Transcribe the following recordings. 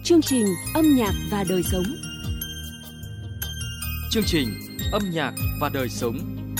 Chương trình Âm nhạc và đời sống. Chương trình Âm nhạc và đời sống.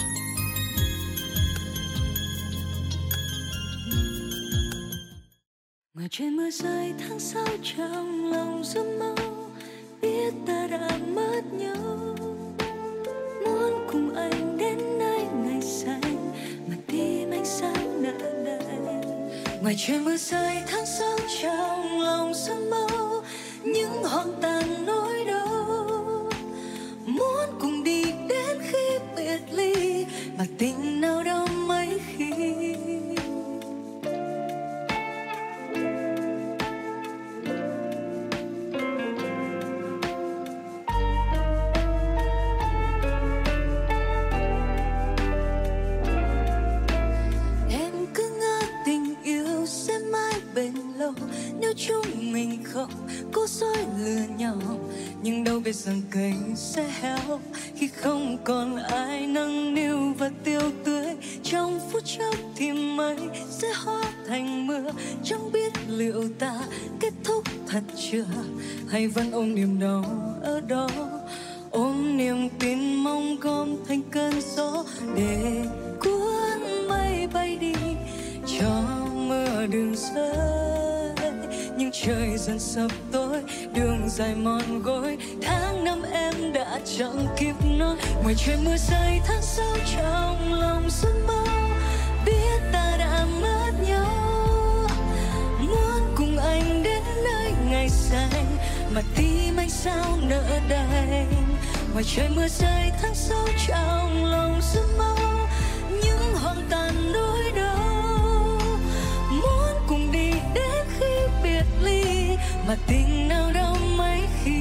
Ngoài trời mưa rơi tháng 6 trong lòng giấc mơ, biết ta đã mất nhau. Muốn cùng anh đến nơi ngày xanh, mà tim anh sao nỡ đây. Ngoài trời mưa rơi tháng 6 trong lòng giấc mơ, những hoang tàn nỗi đau. Muốn cùng đi đến khi biệt ly, mà tình nào đâu mấy khi. Nếu chúng mình không cố dối lừa nhau, nhưng đâu biết rằng cây sẽ héo khi không còn ai nâng niu và tiêu tưới. Trong phút chốc thì mây sẽ hóa thành mưa, chẳng biết liệu ta kết thúc thật chưa, hay vẫn ôm niềm đau ở đó, ôm niềm tin mong gom thành cơn gió để cuốn mây bay đi, cho mưa đừng rơi. Nhưng trời dần sập tối, đường dài mòn gối, tháng năm em đã chẳng kịp nói. Ngoài trời mưa rơi tháng 6 trong lòng giấc mơ, biết ta đã mất nhau. Muốn cùng anh đến nơi ngày xanh, mà tim anh sao nỡ đành. Ngoài trời mưa rơi tháng 6 trong lòng giấc mơ, những hoang tàn nỗi đau. Muốn cùng đi đến khi biệt ly, mà tình nào đâu mấy khi.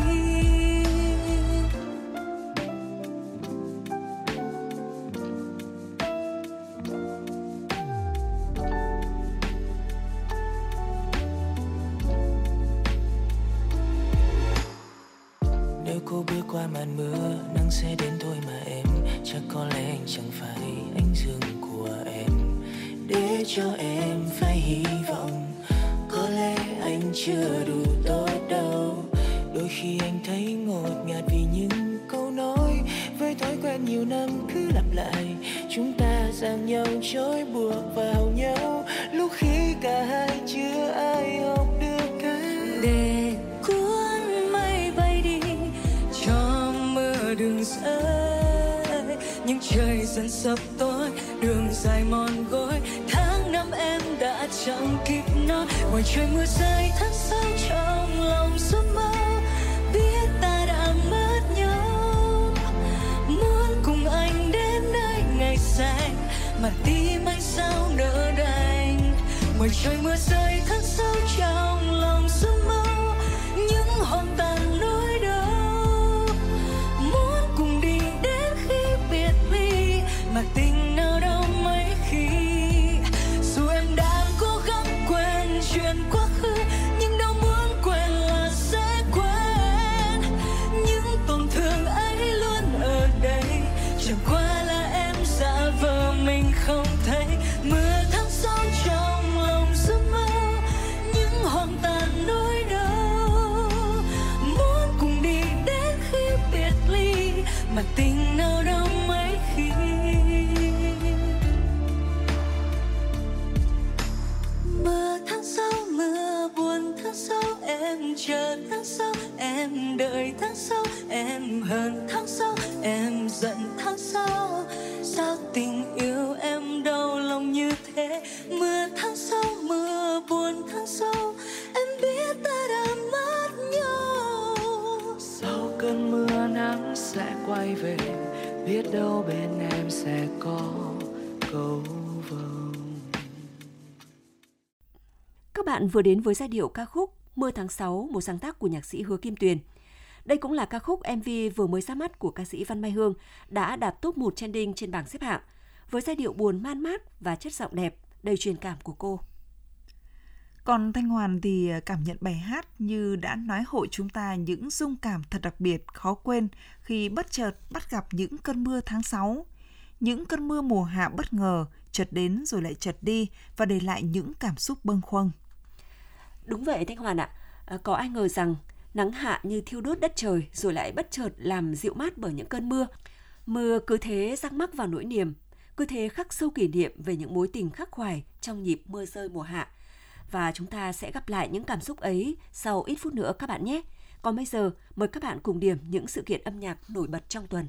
Nếu cô bước qua màn mưa, nắng sẽ đến thôi mà em. Chắc có lẽ anh chẳng phải anh dương của em, để cho em phải hy vọng. Có lẽ anh chưa đủ tốt đâu. Đôi khi anh thấy ngột ngạt vì những câu nói, với thói quen nhiều năm cứ lặp lại. Chúng ta giằng nhau trói buộc vào nhau, lúc khi cả hai chưa ai học được cách. Để cuốn mây bay đi, cho mưa đừng rơi. Nhưng trời dần sập tối, đường dài mòn gối, tháng năm em đã chẳng kịp nói. Ngoài trời mưa rơi tháng 6 trong lòng giấc mơ, biết ta đã mất nhau. Muốn cùng anh đến nơi ngày xanh, mà tim anh sao nỡ đành. Ngoài trời mưa rơi tháng 6 trong lòng giấc mơ, những hoang tàn nỗi đau. Muốn cùng đi đến khi biệt ly, mà tình nào đâu mấy khi. Dù em đã cố gắng quên chuyện quá khứ, nhưng đâu muốn quên là sẽ quên. Những tổn thương ấy luôn ở đây, chẳng qua là em giả vờ mình không thấy. Mưa tháng 6 trong lòng giấc mơ, những hoang tàn nỗi đau. Muốn cùng đi đến khi biệt ly, mà tình nào đâu mấy khi. Mưa tháng 6, mưa buồn tháng 6, em chờ tháng 6, em đợi tháng 6, em hờn tháng 6, em giận tháng 6. Sao tình yêu em đau lòng như thế? Mưa tháng 6, mưa buồn tháng 6, em biết ta đã mất nhau. Sau cơn mưa nắng sẽ quay về, biết đâu bên em sẽ có cầu vồng. Các bạn vừa đến với giai điệu ca khúc Mưa tháng 6, một sáng tác của nhạc sĩ Hứa Kim Tuyền. Đây cũng là ca khúc MV vừa mới ra mắt của ca sĩ Văn Mai Hương, đã đạt top 1 trending trên bảng xếp hạng, với giai điệu buồn man mát và chất giọng đẹp, đầy truyền cảm của cô. Còn Thanh Hoàn thì cảm nhận bài hát như đã nói hộ chúng ta những rung cảm thật đặc biệt, khó quên khi bất chợt bắt gặp những cơn mưa tháng 6. Những cơn mưa mùa hạ bất ngờ, chợt đến rồi lại chợt đi và để lại những cảm xúc bâng khuâng. Đúng vậy Thanh Hoàn ạ, có ai ngờ rằng Nắng hạ như thiêu đốt đất trời rồi lại bất chợt làm dịu mát bởi những cơn mưa. Mưa cứ thế rắc mắc vào nỗi niềm, cứ thế khắc sâu kỷ niệm về những mối tình khắc khoải trong nhịp mưa rơi mùa hạ. Và chúng ta sẽ gặp lại những cảm xúc ấy sau ít phút nữa các bạn nhé. Còn bây giờ, mời các bạn cùng điểm những sự kiện âm nhạc nổi bật trong tuần.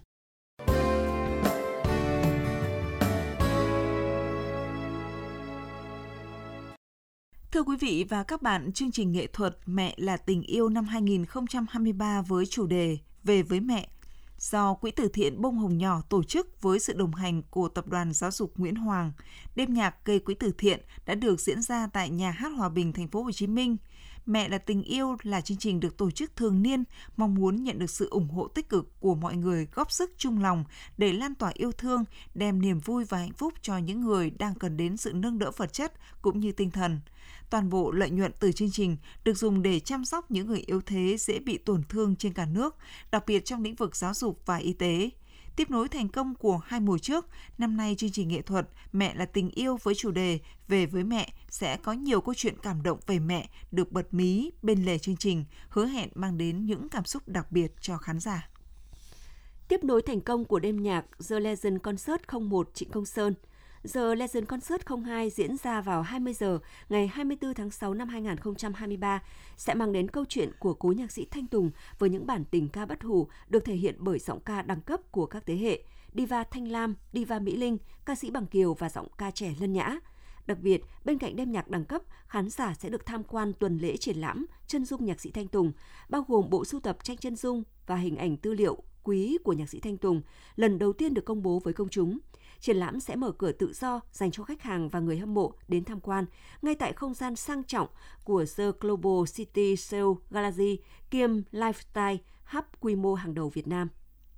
Thưa quý vị và các bạn, chương trình nghệ thuật Mẹ là tình yêu năm 2023 với chủ đề Về với mẹ do Quỹ từ thiện Bông Hồng Nhỏ tổ chức với sự đồng hành của Tập đoàn Giáo dục Nguyễn Hoàng. Đêm nhạc gây quỹ từ thiện đã được diễn ra tại Nhà hát Hòa Bình, thành phố Hồ Chí Minh. Mẹ là tình yêu là chương trình được tổ chức thường niên, mong muốn nhận được sự ủng hộ tích cực của mọi người góp sức chung lòng để lan tỏa yêu thương, đem niềm vui và hạnh phúc cho những người đang cần đến sự nâng đỡ vật chất cũng như tinh thần. Toàn bộ lợi nhuận từ chương trình được dùng để chăm sóc những người yếu thế dễ bị tổn thương trên cả nước, đặc biệt trong lĩnh vực giáo dục và y tế. Tiếp nối thành công của 2 mùa trước, năm nay chương trình nghệ thuật Mẹ là tình yêu với chủ đề Về với mẹ sẽ có nhiều câu chuyện cảm động về mẹ được bật mí bên lề chương trình, hứa hẹn mang đến những cảm xúc đặc biệt cho khán giả. Tiếp nối thành công của đêm nhạc The Legend Concert 01 Trịnh Công Sơn, The Legend Concert 02 diễn ra vào 20 giờ ngày 24 tháng 6 năm 2023 sẽ mang đến câu chuyện của cố nhạc sĩ Thanh Tùng với những bản tình ca bất hủ được thể hiện bởi giọng ca đẳng cấp của các thế hệ, diva Thanh Lam, diva Mỹ Linh, ca sĩ Bằng Kiều và giọng ca trẻ Lân Nhã. Đặc biệt, bên cạnh đêm nhạc đẳng cấp, khán giả sẽ được tham quan tuần lễ triển lãm chân dung nhạc sĩ Thanh Tùng, bao gồm bộ sưu tập tranh chân dung và hình ảnh tư liệu quý của nhạc sĩ Thanh Tùng, lần đầu tiên được công bố với công chúng. Triển lãm sẽ mở cửa tự do dành cho khách hàng và người hâm mộ đến tham quan ngay tại không gian sang trọng của The Global City Seoul Galaxy kiêm Lifestyle Hub quy mô hàng đầu Việt Nam.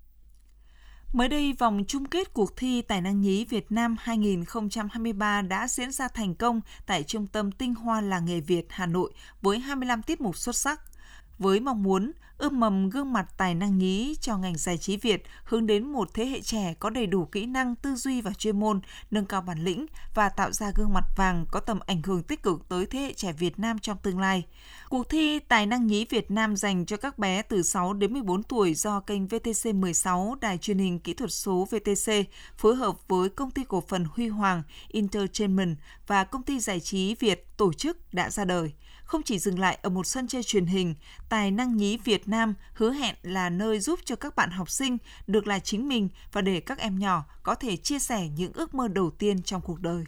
Mới đây, vòng chung kết cuộc thi Tài năng nhí Việt Nam 2023 đã diễn ra thành công tại Trung tâm Tinh hoa Làng nghề Việt Hà Nội với 25 tiết mục xuất sắc. Với mong muốn ươm mầm gương mặt tài năng nhí cho ngành giải trí Việt, hướng đến một thế hệ trẻ có đầy đủ kỹ năng, tư duy và chuyên môn, nâng cao bản lĩnh và tạo ra gương mặt vàng có tầm ảnh hưởng tích cực tới thế hệ trẻ Việt Nam trong tương lai. Cuộc thi Tài năng nhí Việt Nam dành cho các bé từ 6 đến 14 tuổi do kênh VTC 16, Đài truyền hình kỹ thuật số VTC, phối hợp với Công ty cổ phần Huy Hoàng Entertainment và Công ty giải trí Việt tổ chức đã ra đời. Không chỉ dừng lại ở một sân chơi truyền hình, Tài năng nhí Việt Nam hứa hẹn là nơi giúp cho các bạn học sinh được là chính mình và để các em nhỏ có thể chia sẻ những ước mơ đầu tiên trong cuộc đời.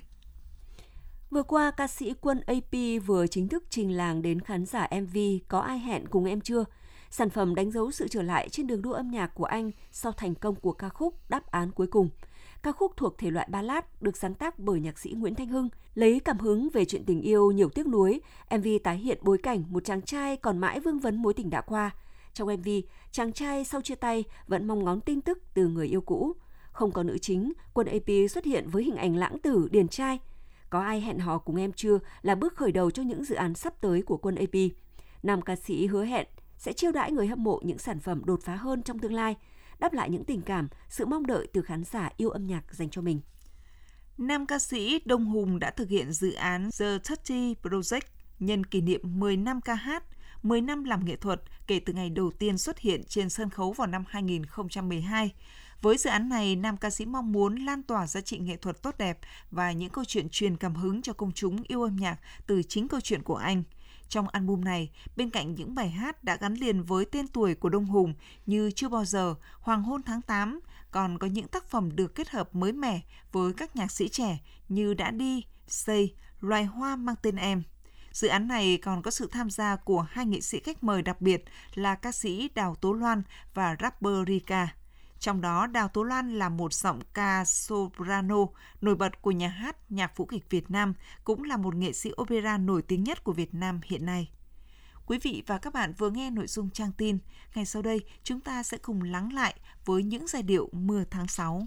Vừa qua, ca sĩ Quân AP vừa chính thức trình làng đến khán giả MV Có ai hẹn cùng em chưa? Sản phẩm đánh dấu sự trở lại trên đường đua âm nhạc của anh sau thành công của ca khúc Đáp án cuối cùng. Ca khúc thuộc thể loại ballad được sáng tác bởi nhạc sĩ Nguyễn Thanh Hưng, lấy cảm hứng về chuyện tình yêu nhiều tiếc nuối. MV tái hiện bối cảnh một chàng trai còn mãi vương vấn mối tình đã qua. Trong MV, chàng trai sau chia tay vẫn mong ngóng tin tức từ người yêu cũ. Không có nữ chính, Quân AP xuất hiện với hình ảnh lãng tử, điển trai. Có ai hẹn hò cùng em chưa là bước khởi đầu cho những dự án sắp tới của Quân AP. Nam ca sĩ hứa hẹn sẽ chiêu đãi người hâm mộ những sản phẩm đột phá hơn trong tương lai, đáp lại những tình cảm, sự mong đợi từ khán giả yêu âm nhạc dành cho mình. Nam ca sĩ Đông Hùng đã thực hiện dự án The 30 Project nhân kỷ niệm 10 năm ca hát, 10 năm làm nghệ thuật kể từ ngày đầu tiên xuất hiện trên sân khấu vào năm 2012. Với dự án này, nam ca sĩ mong muốn lan tỏa giá trị nghệ thuật tốt đẹp và những câu chuyện truyền cảm hứng cho công chúng yêu âm nhạc từ chính câu chuyện của anh. Trong album này, bên cạnh những bài hát đã gắn liền với tên tuổi của Đông Hùng như Chưa bao giờ, Hoàng hôn tháng 8, còn có những tác phẩm được kết hợp mới mẻ với các nhạc sĩ trẻ như Đã đi, Say, Loài hoa mang tên em. Dự án này còn có sự tham gia của hai nghệ sĩ khách mời đặc biệt là ca sĩ Đào Tố Loan và rapper Rika. Trong đó, Đào Tố Loan là một giọng ca soprano nổi bật của nhà hát nhạc vũ kịch Việt Nam, cũng là một nghệ sĩ opera nổi tiếng nhất của Việt Nam hiện nay. Quý vị và các bạn vừa nghe nội dung trang tin. Ngay sau đây, chúng ta sẽ cùng lắng lại với những giai điệu Mưa tháng 6.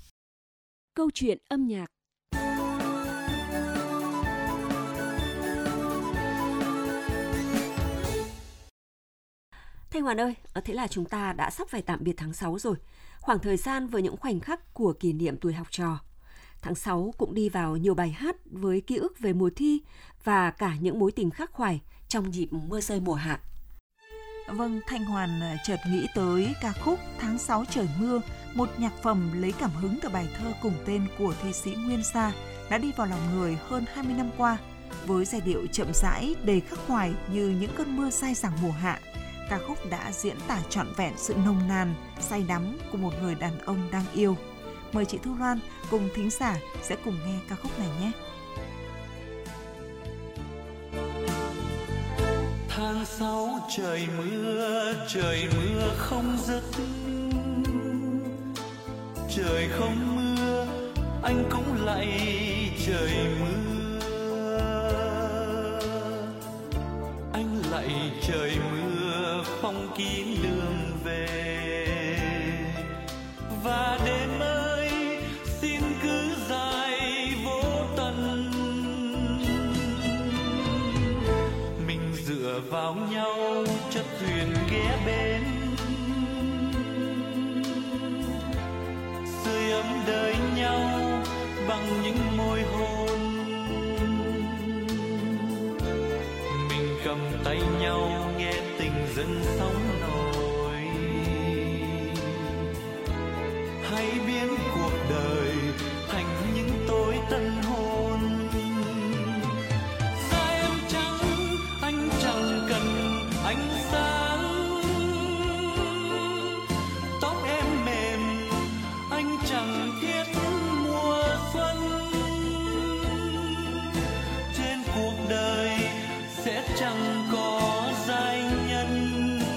Câu chuyện âm nhạc. Thanh Hoàn ơi, thế là chúng ta đã sắp phải tạm biệt tháng 6 rồi. Khoảng thời gian với những khoảnh khắc của kỷ niệm tuổi học trò. Tháng 6 cũng đi vào nhiều bài hát với ký ức về mùa thi và cả những mối tình khắc khoải trong dịp mưa rơi mùa hạ. Vâng, Thanh Hoàn chợt nghĩ tới ca khúc Tháng 6 trời mưa, một nhạc phẩm lấy cảm hứng từ bài thơ cùng tên của thi sĩ Nguyên Sa đã đi vào lòng người hơn 20 năm qua. Với giai điệu chậm rãi, đầy khắc khoải như những cơn mưa dai dẳng mùa hạ, ca khúc đã diễn tả trọn vẹn sự nồng nàn, say đắm của một người đàn ông đang yêu. Mời chị Thu Loan cùng thính giả sẽ cùng nghe ca khúc này nhé. Tháng 6 trời mưa không dứt. Trời không mưa, anh cũng lạy trời mưa. Anh lạy trời mưa phong kín đường về. Và đêm ơi, xin cứ dài vô tận. Mình dựa vào nhau chất thuyền ghé bên. Sưởi ấm đời nhau bằng những môi hôn. Mình cầm tay nhau nghe tình dâng sóng nổi. Hãy biến cuộc đời thành những tối tân hôn. Da em trắng, anh chẳng cần ánh sáng. Tóc em mềm, anh chẳng thiết mùa xuân. Trên cuộc đời sẽ chẳng có giai nhân.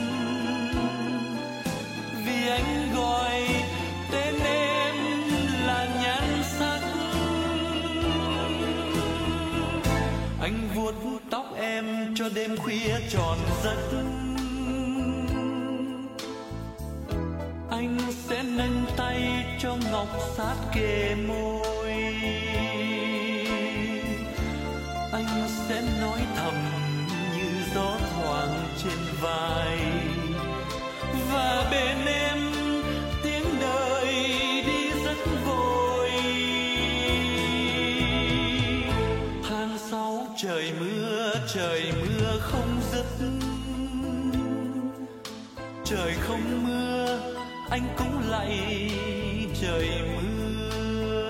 Vì anh gọi tên em là nhan sắc. Anh vuốt tóc em cho đêm khuya tròn giấc. Anh sẽ nâng tay cho ngọc sát kề môi. Anh sẽ nói thầm như gió thoảng trên vai. Và bên em tiếng đời đi rất vội. Tháng 6 trời mưa không dứt. Trời không mưa, anh cũng lạy trời mưa.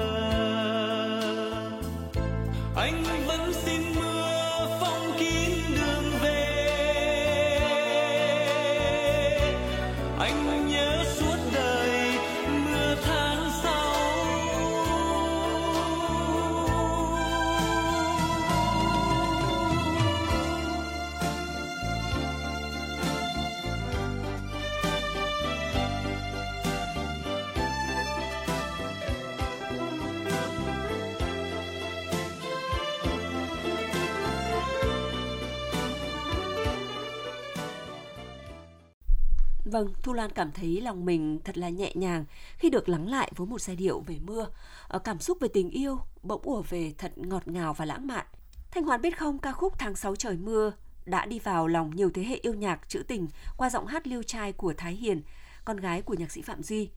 Anh vẫn xin mưa phong kín đường về. Anh nhớ suốt đời mưa tháng 6. Vâng, Thu Lan cảm thấy lòng mình thật là nhẹ nhàng khi được lắng lại với một giai điệu về mưa. Cảm xúc về tình yêu bỗng ùa về thật ngọt ngào và lãng mạn. Thanh Hoàn biết không, ca khúc Tháng 6 trời mưa đã đi vào lòng nhiều thế hệ yêu nhạc trữ tình qua giọng hát liêu trai của Thái Hiền, con gái của nhạc sĩ Phạm Duy.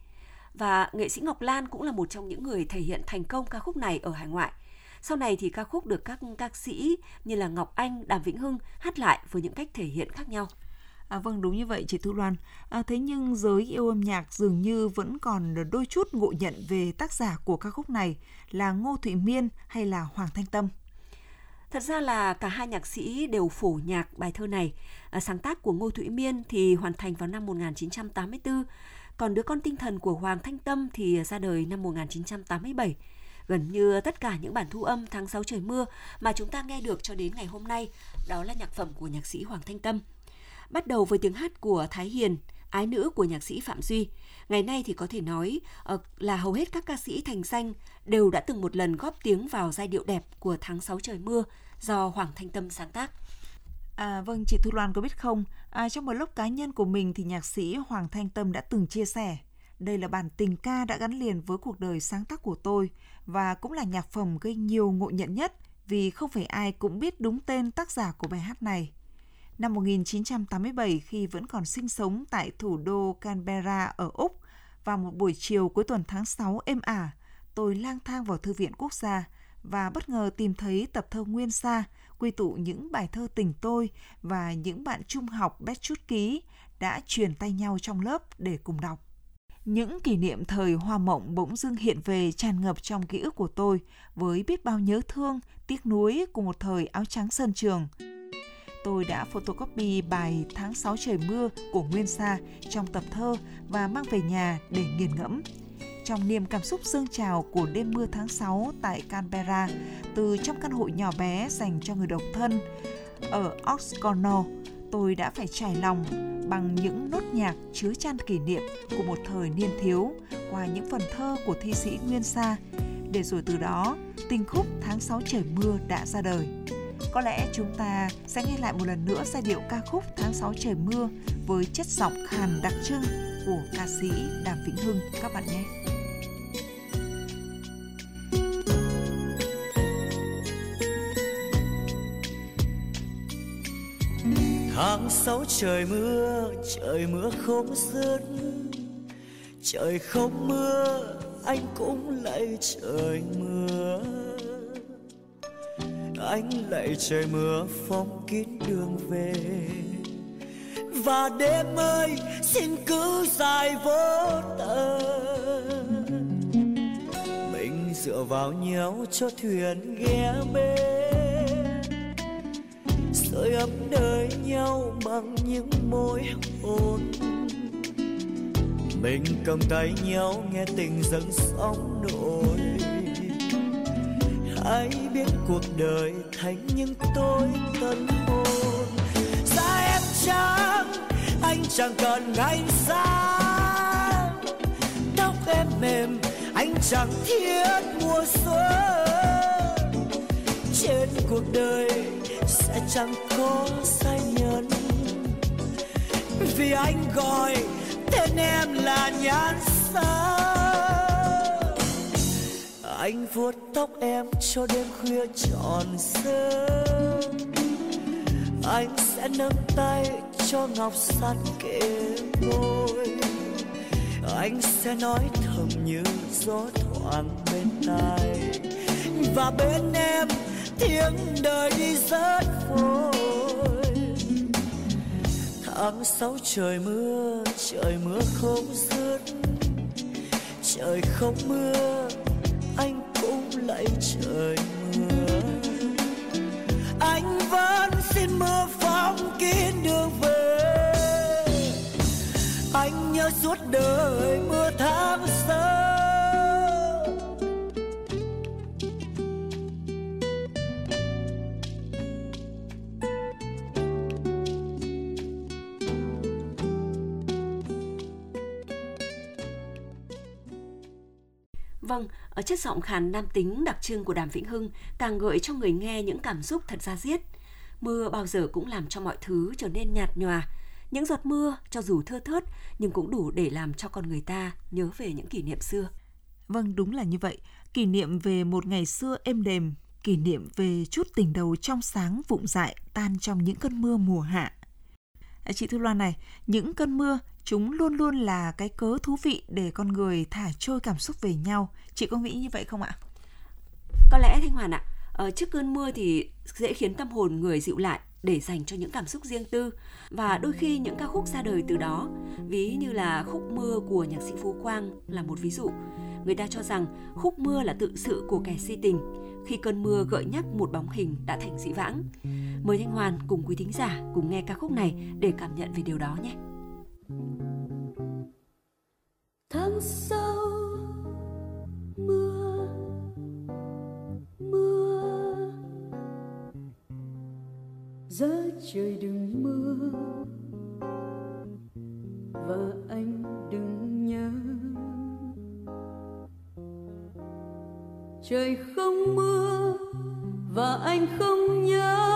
Và nghệ sĩ Ngọc Lan cũng là một trong những người thể hiện thành công ca khúc này ở hải ngoại. Sau này thì ca khúc được các ca sĩ như là Ngọc Anh, Đàm Vĩnh Hưng hát lại với những cách thể hiện khác nhau. Vâng, đúng như vậy chị Thu Loan. Thế nhưng giới yêu âm nhạc dường như vẫn còn đôi chút ngộ nhận về tác giả của ca khúc này là Ngô Thụy Miên hay là Hoàng Thanh Tâm. Thật ra là cả hai nhạc sĩ đều phổ nhạc bài thơ này. Sáng tác của Ngô Thụy Miên thì hoàn thành vào năm 1984, còn Đứa con tinh thần của Hoàng Thanh Tâm thì ra đời năm 1987. Gần như tất cả những bản thu âm Tháng 6 trời mưa mà chúng ta nghe được cho đến ngày hôm nay đó là nhạc phẩm của nhạc sĩ Hoàng Thanh Tâm. Bắt đầu với tiếng hát của Thái Hiền, ái nữ của nhạc sĩ Phạm Duy. Ngày nay thì có thể nói là hầu hết các ca sĩ thành danh đều đã từng một lần góp tiếng vào giai điệu đẹp của Tháng 6 trời mưa do Hoàng Thanh Tâm sáng tác. Vâng, chị Thu Loan có biết không, trong blog cá nhân của mình thì nhạc sĩ Hoàng Thanh Tâm đã từng chia sẻ: đây là bản tình ca đã gắn liền với cuộc đời sáng tác của tôi và cũng là nhạc phẩm gây nhiều ngộ nhận nhất vì không phải ai cũng biết đúng tên tác giả của bài hát này. Năm 1987, khi vẫn còn sinh sống tại thủ đô Canberra ở Úc, vào một buổi chiều cuối tuần tháng 6 êm ả, tôi lang thang vào Thư viện Quốc gia và bất ngờ tìm thấy tập thơ Nguyên Sa, quy tụ những bài thơ tình tôi và những bạn trung học bét chút ký đã truyền tay nhau trong lớp để cùng đọc. Những kỷ niệm thời hoa mộng bỗng dưng hiện về tràn ngập trong ký ức của tôi với biết bao nhớ thương, tiếc nuối của một thời áo trắng sân trường. Tôi đã photocopy bài Tháng 6 trời mưa của Nguyên Sa trong tập thơ và mang về nhà để nghiền ngẫm. Trong niềm cảm xúc dâng trào của đêm mưa tháng 6 tại Canberra, từ trong căn hộ nhỏ bé dành cho người độc thân ở Oxcornell, tôi đã phải trải lòng bằng những nốt nhạc chứa chan kỷ niệm của một thời niên thiếu qua những phần thơ của thi sĩ Nguyên Sa, để rồi từ đó tình khúc Tháng 6 trời mưa đã ra đời. Có lẽ chúng ta sẽ nghe lại một lần nữa giai điệu ca khúc Tháng 6 trời mưa với chất giọng khàn đặc trưng của ca sĩ Đàm Vĩnh Hưng các bạn nhé. Tháng 6 trời mưa không dứt. Trời không mưa, anh cũng lạy trời mưa. Anh lạy trời mưa phóng kín đường về. Và đêm ơi, xin cứ dài vô tận. Mình dựa vào nhau cho thuyền ghé bên, sưởi ấm đời nhau bằng những môi hôn. Mình cầm tay nhau nghe tình dâng sóng nổi. Hãy biết cuộc đời thành những tối tân hôn. Da em trắng, anh chẳng cần ánh sáng. Tóc em mềm, anh chẳng thiết mùa xuân. Trên cuộc đời sẽ chẳng có sai nhân, vì anh gọi tên em là nhan sắc. Anh vuốt tóc em cho đêm khuya tròn sớm. Anh sẽ nâng tay cho ngọc sắt kề môi. Anh sẽ nói thầm như gió thoảng bên tai. Và bên em tiếng đời đi rất vội. Tháng 6 trời mưa không dứt. Trời không mưa, anh cũng lạy trời mưa. Anh vẫn xin mưa phóng kín đường về. Anh nhớ suốt đời mưa tháng 6. Vâng, ở chất giọng khàn nam tính đặc trưng của Đàm Vĩnh Hưng càng gợi cho người nghe những cảm xúc thật da diết. Mưa bao giờ cũng làm cho mọi thứ trở nên nhạt nhòa. Những giọt mưa cho dù thưa thớt nhưng cũng đủ để làm cho con người ta nhớ về những kỷ niệm xưa. Vâng, đúng là như vậy. Kỷ niệm về một ngày xưa êm đềm, kỷ niệm về chút tình đầu trong sáng vụng dại tan trong những cơn mưa mùa hạ. Chị Thu Loan này, những cơn mưa chúng luôn luôn là cái cớ thú vị để con người thả trôi cảm xúc về nhau. Chị có nghĩ như vậy không ạ? Có lẽ Thanh Hoàn ạ, trước cơn mưa thì dễ khiến tâm hồn người dịu lại để dành cho những cảm xúc riêng tư. Và đôi khi những ca khúc ra đời từ đó, ví như là khúc Mưa của nhạc sĩ Phú Quang là một ví dụ. Người ta cho rằng khúc mưa là tự sự của kẻ si tình, khi cơn mưa gợi nhắc một bóng hình đã thành dĩ vãng. Mời Thanh Hoàn cùng quý thính giả cùng nghe ca khúc này để cảm nhận về điều đó nhé. Tháng sau mưa mưa, giờ trời đừng mưa và anh đừng nhớ. Trời không mưa và anh không nhớ.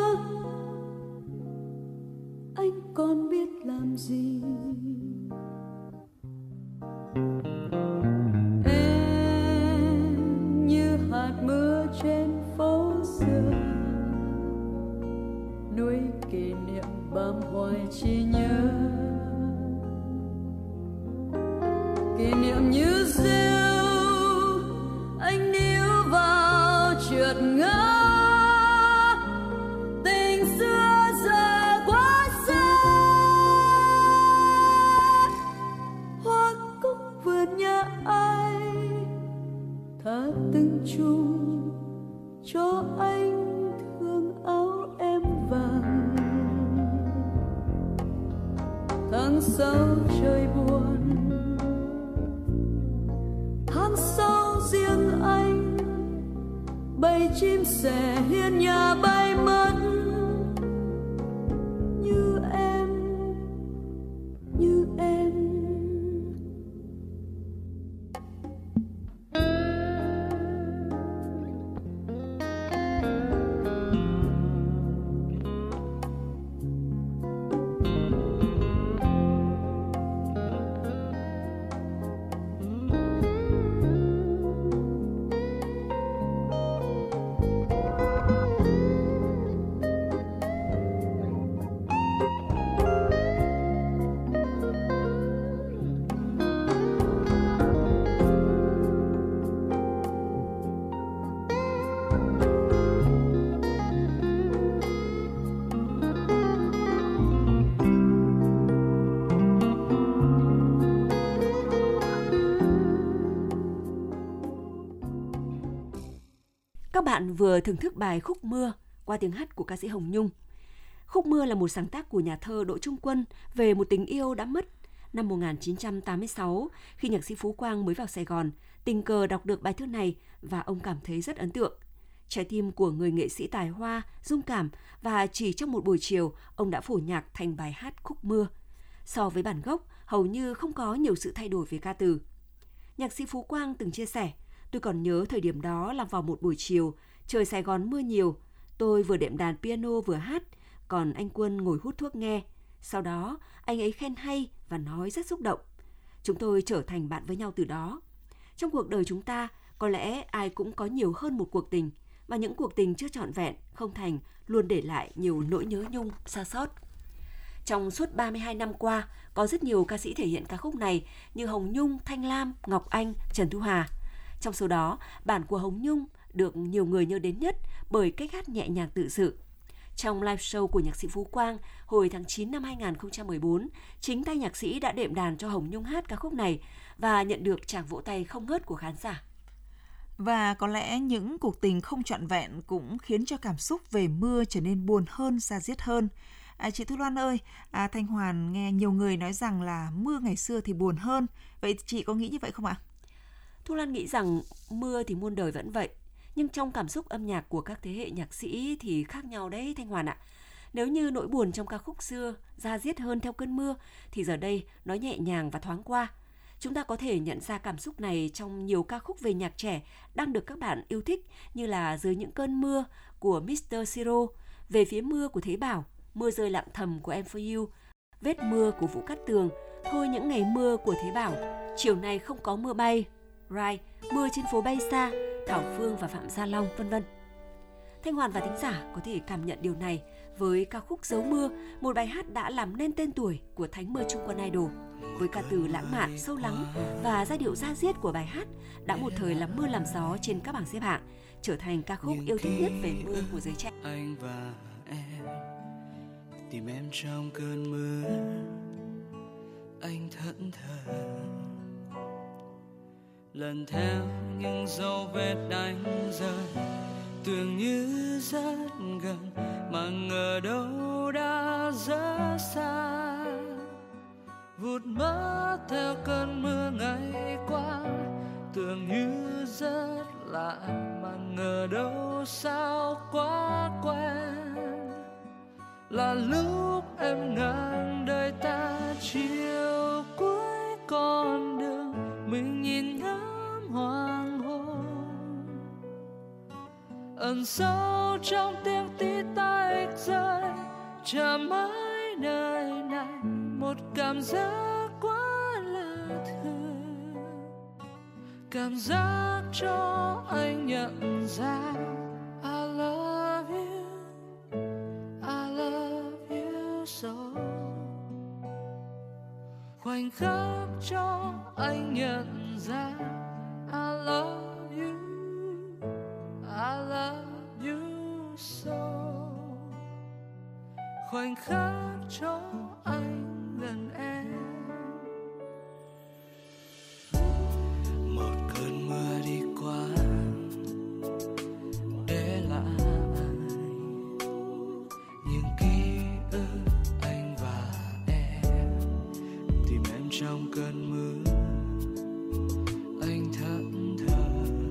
Anh còn biết làm gì? Em như hạt mưa trên phố xưa, nuôi kỷ niệm bám hoài chỉ nhớ. Kỷ niệm như rêu anh níu vào ngẩn ngơ, tình xưa giờ quá xa. Hoa cúc vườn nhà ai tha từng chung cho anh thương áo em vàng. Tháng sáu trời buồn, tháng sau riêng anh, bầy chim sẻ hiên nhà bay mất. Như em, như em. Các bạn vừa thưởng thức bài Khúc Mưa qua tiếng hát của ca sĩ Hồng Nhung. Khúc Mưa là một sáng tác của nhà thơ Đỗ Trung Quân về một tình yêu đã mất. Năm 1986, khi nhạc sĩ Phú Quang mới vào Sài Gòn, tình cờ đọc được bài thơ này và ông cảm thấy rất ấn tượng. Trái tim của người nghệ sĩ tài hoa, dung cảm và chỉ trong một buổi chiều, ông đã phổ nhạc thành bài hát Khúc Mưa. So với bản gốc, hầu như không có nhiều sự thay đổi về ca từ. Nhạc sĩ Phú Quang từng chia sẻ, tôi còn nhớ thời điểm đó là vào một buổi chiều, trời Sài Gòn mưa nhiều, tôi vừa đệm đàn piano vừa hát, còn anh Quân ngồi hút thuốc nghe. Sau đó, anh ấy khen hay và nói rất xúc động. Chúng tôi trở thành bạn với nhau từ đó. Trong cuộc đời chúng ta, có lẽ ai cũng có nhiều hơn một cuộc tình, và những cuộc tình chưa trọn vẹn, không thành, luôn để lại nhiều nỗi nhớ nhung, xa xót. Trong suốt 32 năm qua, có rất nhiều ca sĩ thể hiện ca khúc này như Hồng Nhung, Thanh Lam, Ngọc Anh, Trần Thu Hà. Trong số đó, bản của Hồng Nhung được nhiều người nhớ đến nhất bởi cách hát nhẹ nhàng tự sự. Trong live show của nhạc sĩ Phú Quang hồi tháng 9 năm 2014, chính tay nhạc sĩ đã đệm đàn cho Hồng Nhung hát ca khúc này và nhận được tràng vỗ tay không ngớt của khán giả. Và có lẽ những cuộc tình không trọn vẹn cũng khiến cho cảm xúc về mưa trở nên buồn hơn, da diết hơn. Chị Thu Loan ơi, Thanh Hoàn nghe nhiều người nói rằng là mưa ngày xưa thì buồn hơn. Vậy chị có nghĩ như vậy không ạ? Thu Lan nghĩ rằng mưa thì muôn đời vẫn vậy, nhưng trong cảm xúc âm nhạc của các thế hệ nhạc sĩ thì khác nhau đấy Thanh Hoàn ạ. Nếu như nỗi buồn trong ca khúc xưa da diết hơn theo cơn mưa, thì giờ đây nó nhẹ nhàng và thoáng qua. Chúng ta có thể nhận ra cảm xúc này trong nhiều ca khúc về nhạc trẻ đang được các bạn yêu thích, như là Dưới những cơn mưa của Mr. Siro, Về phía mưa của Thế Bảo, Mưa rơi lặng thầm của Em For You, Vết mưa của Vũ Cát Tường, Thôi những ngày mưa của Thế Bảo, Chiều nay không có mưa bay, Rai, Mưa trên phố bay xa, Thảo Phương và Phạm Gia Long, vân vân. Thanh Hoàn và thính giả có thể cảm nhận điều này với ca khúc Dấu Mưa, một bài hát đã làm nên tên tuổi của Thánh Mưa Trung Quân Idol. Với ca từ lãng mạn, sâu lắng và giai điệu da diết của bài hát đã một thời làm mưa làm gió trên các bảng xếp hạng, trở thành ca khúc yêu thích nhất về mưa của giới trẻ. Anh và em tìm em trong cơn mưa, anh thẫn thờ lần theo những dấu vết đánh rơi, tưởng như rất gần mà ngờ đâu đã rất xa, vụt mất theo cơn mưa ngày qua, tưởng như rất lạ mà ngờ đâu sao quá quen, là lúc em ngang đời ta chiều cuối con đường, mình nhìn ngắm hoàng hôn ẩn sâu trong tiếng tí tách rơi, chờ mãi nơi này một cảm giác quá lạ thường, cảm giác cho anh nhận ra I love you, I love you so. Khoảnh khắc cho anh nhận ra I love you, I love khoảnh khắc cho anh gần em. Một cơn mưa đi qua để lại những ký ức anh và em. Tìm em trong cơn mưa, anh thẫn thờ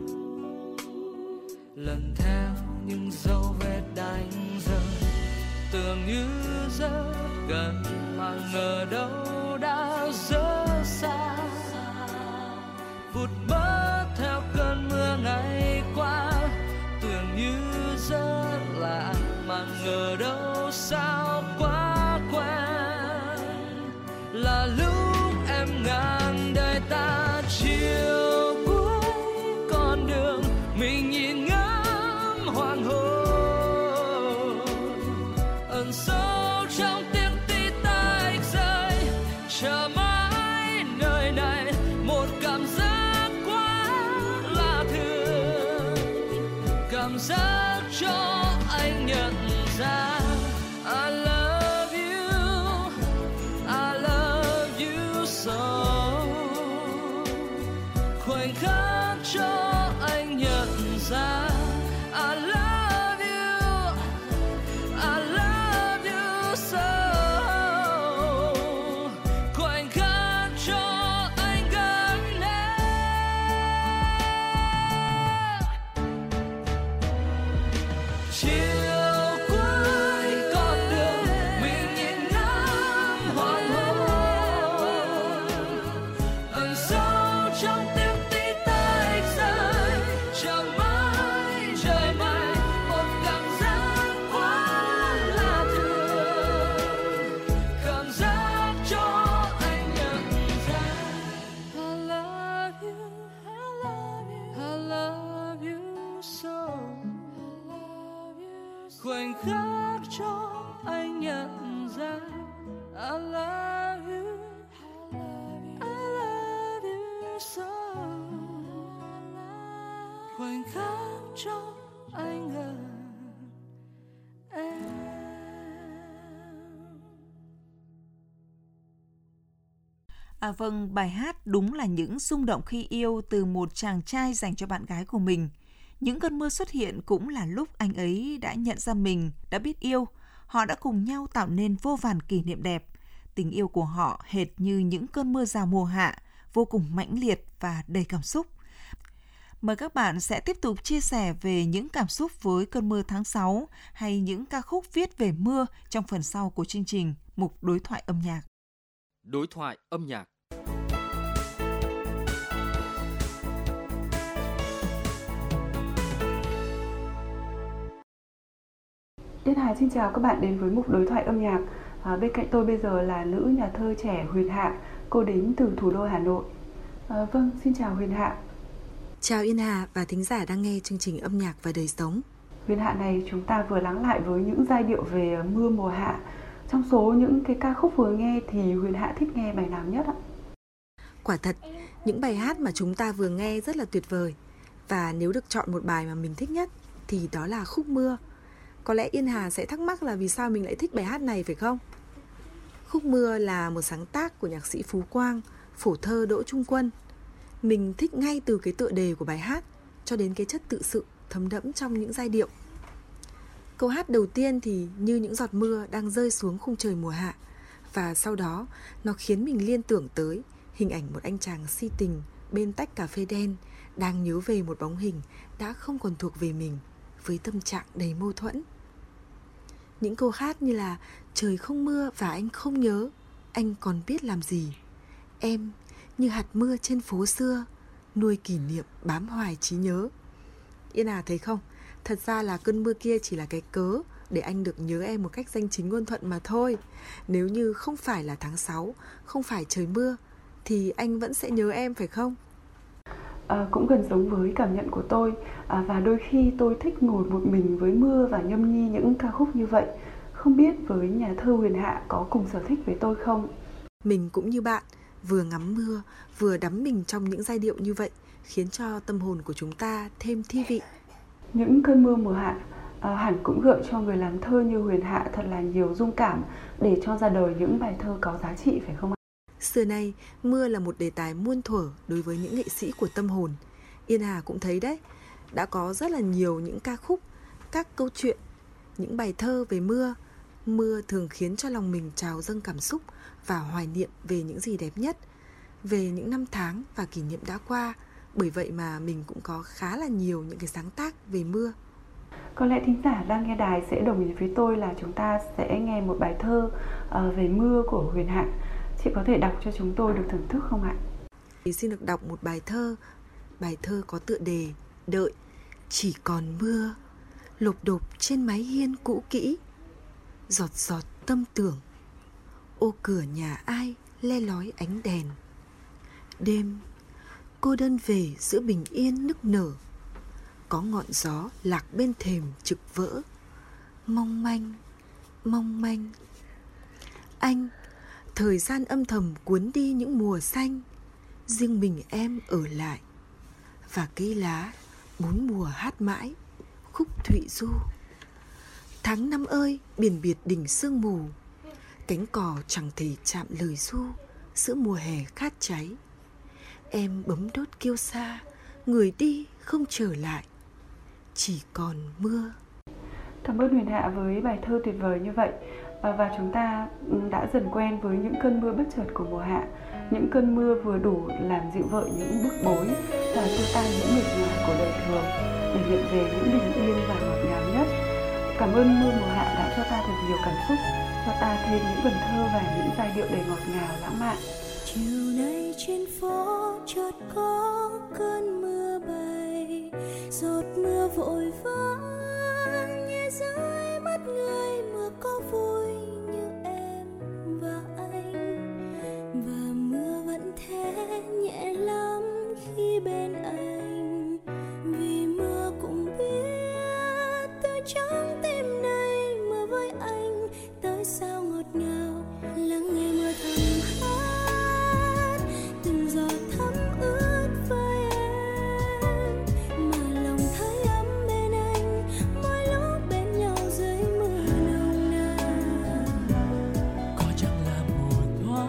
lần theo những dấu vết đánh rơi, tưởng như rất gần mà ngờ đâu đã rất xa. Vụt mất theo cơn mưa ngày qua, tưởng như rất lạ mà ngờ đâu sao quá quen. Là lúc em ngàn đời ta chiều cuối con đường, mình nhìn ngắm hoàng hôn ẩn sâu trong tiếng tí tách rơi. Chờ mãi nơi này một cảm giác quá lạ thường, cảm giác cho anh nhận ra I love you, I love you so. Khoảnh khắc cho anh nhận ra I love you, I love you so. Khoảnh khắc cho anh gần em. Chiều cuối con đường, mình nhìn ngắm hoàng hôn ẩn sâu trong tiếng tí tách rơi. Chờ mãi trời mây, một cảm giác quá lạ thường, cảm giác cho anh nhận ra I love you, I love you, I love you so. Khoảnh khắc cho anh nhận ra I love you, I love you so. Khoảnh khắc cho anh gần em. Vâng, bài hát đúng là những rung động khi yêu từ một chàng trai dành cho bạn gái của mình. Những cơn mưa xuất hiện cũng là lúc anh ấy đã nhận ra mình, đã biết yêu. Họ đã cùng nhau tạo nên vô vàn kỷ niệm đẹp. Tình yêu của họ hệt như những cơn mưa rào mùa hạ, vô cùng mãnh liệt và đầy cảm xúc. Mời các bạn sẽ tiếp tục chia sẻ về những cảm xúc với cơn mưa tháng 6 hay những ca khúc viết về mưa trong phần sau của chương trình mục đối thoại âm nhạc. Đối thoại âm nhạc. Yên Hà xin chào các bạn đến với mục đối thoại âm nhạc. Bên cạnh tôi bây giờ là nữ nhà thơ trẻ Huyền Hạ, cô đến từ thủ đô Hà Nội. Vâng, xin chào Huyền Hạ. Chào Yên Hà và thính giả đang nghe chương trình âm nhạc và đời sống. Huyền Hạ này, chúng ta vừa lắng lại với những giai điệu về mưa mùa hạ. Trong số những cái ca khúc vừa nghe thì Huyền Hạ thích nghe bài nào nhất ạ? Quả thật, những bài hát mà chúng ta vừa nghe rất là tuyệt vời. Và nếu được chọn một bài mà mình thích nhất thì đó là Khúc Mưa. Có lẽ Yên Hà sẽ thắc mắc là vì sao mình lại thích bài hát này phải không? Khúc Mưa là một sáng tác của nhạc sĩ Phú Quang, phổ thơ Đỗ Trung Quân. Mình thích ngay từ cái tựa đề của bài hát cho đến cái chất tự sự thấm đẫm trong những giai điệu. Câu hát đầu tiên thì như những giọt mưa đang rơi xuống khung trời mùa hạ. Và sau đó nó khiến mình liên tưởng tới hình ảnh một anh chàng si tình bên tách cà phê đen đang nhớ về một bóng hình đã không còn thuộc về mình, với tâm trạng đầy mâu thuẫn. Những câu hát như là trời không mưa và anh không nhớ, anh còn biết làm gì. Em như hạt mưa trên phố xưa, nuôi kỷ niệm bám hoài trí nhớ. Yên Hà thấy không? Thật ra là cơn mưa kia chỉ là cái cớ để anh được nhớ em một cách danh chính ngôn thuận mà thôi. Nếu như không phải là tháng 6, không phải trời mưa, thì anh vẫn sẽ nhớ em phải không? Cũng gần giống với cảm nhận của tôi. Và đôi khi tôi thích ngồi một mình với mưa và nhâm nhi những ca khúc như vậy. Không biết với nhà thơ Huyền Hạ có cùng sở thích với tôi không? Mình cũng như bạn, vừa ngắm mưa, vừa đắm mình trong những giai điệu như vậy, khiến cho tâm hồn của chúng ta thêm thi vị. Những cơn mưa mùa hạ hẳn cũng gợi cho người làm thơ như Huyền Hạ thật là nhiều dung cảm để cho ra đời những bài thơ có giá trị, phải không ạ? Xưa nay, mưa là một đề tài muôn thuở đối với những nghệ sĩ của tâm hồn. Yên Hà cũng thấy đấy, đã có rất là nhiều những ca khúc, các câu chuyện, những bài thơ về mưa. Mưa thường khiến cho lòng mình trào dâng cảm xúc và hoài niệm về những gì đẹp nhất, về những năm tháng và kỷ niệm đã qua. Bởi vậy mà mình cũng có khá là nhiều những cái sáng tác về mưa. Có lẽ thính giả đang nghe đài sẽ đồng ý với tôi là chúng ta sẽ nghe một bài thơ về mưa của Huyền Hạ. Chị có thể đọc cho chúng tôi được thưởng thức không ạ? Xin được đọc một bài thơ có tựa đề Đợi, chỉ còn mưa, lộp độp trên mái hiên cũ kỹ, giọt giọt tâm tưởng, ô cửa nhà ai le lói ánh đèn. Đêm, cô đơn về giữa bình yên nức nở, có ngọn gió lạc bên thềm trực vỡ, mong manh. Anh, thời gian âm thầm cuốn đi những mùa xanh, riêng mình em ở lại, và cây lá bốn mùa hát mãi khúc Thụy Du. Tháng năm ơi, biển biệt đỉnh sương mù, cánh cò chẳng thể chạm lời ru giữa mùa hè khát cháy. Em bấm đốt kiêu sa, người đi không trở lại, chỉ còn mưa. Cảm ơn Huyền Hạ với bài thơ tuyệt vời như vậy. Và chúng ta đã dần quen với những cơn mưa bất chợt của mùa hạ. Những cơn mưa vừa đủ làm dịu vợi những bức bối và xua tan những mệt mỏi của đời thường để nhận về những bình yên và ngọt ngào nhất. Cảm ơn mưa mùa hạ đã cho ta thật nhiều cảm xúc, cho ta thêm những vần thơ và những giai điệu đầy ngọt ngào lãng mạn. Chiều nay trên phố chợt có cơn mưa bay, giọt mưa vội vã nhẹ rơi mắt người. Mưa có vui như em và anh, và mưa vẫn thế nhẹ lắm khi bên anh, vì mưa cũng biết từ trong tim này mưa với anh tới sao ngọt ngào. Lắng nghe mưa thầm hát từng giọt thấm ướt vai em, mà lòng thấy ấm bên anh mỗi lúc bên nhau dưới mưa nồng nàn. Có chẳng là một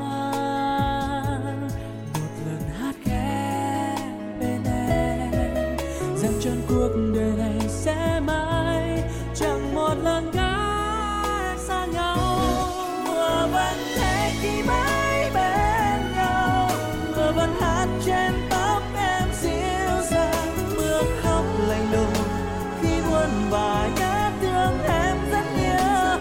thoáng một lần hát khẽ bên em, rằng trọn cuộc đời này sẽ mãi chẳng một lần cách xa nhau. Mưa vẫn thế khi mãi bên nhau, mưa vẫn hát trên tóc em dịu dàng, mưa khóc lạnh lùng khi buồn và nhớ thương em rất nhiều.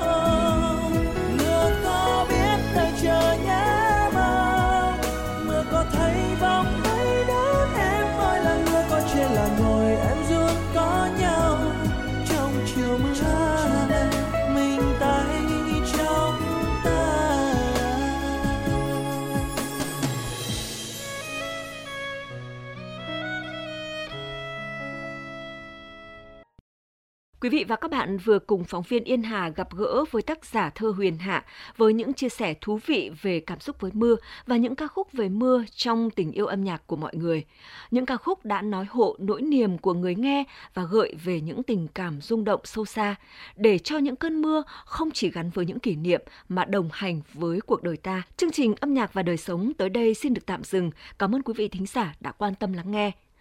Mưa có biết đợi chờ nhớ mong, mưa có thấy bóng mây đón em mỗi lần mưa có trên là ngồi em giúp có nhau trong chiều mưa mình tay trong tay. Quý vị và các bạn vừa cùng phóng viên Yên Hà gặp gỡ với tác giả thơ Huyền Hạ với những chia sẻ thú vị về cảm xúc với mưa và những ca khúc về mưa trong tình yêu âm nhạc của mọi người. Những ca khúc đã nói hộ nỗi niềm của người nghe và gợi về những tình cảm rung động sâu xa, để cho những cơn mưa không chỉ gắn với những kỷ niệm mà đồng hành với cuộc đời ta. Chương trình Âm nhạc và đời sống tới đây xin được tạm dừng. Cảm ơn quý vị thính giả đã quan tâm lắng nghe.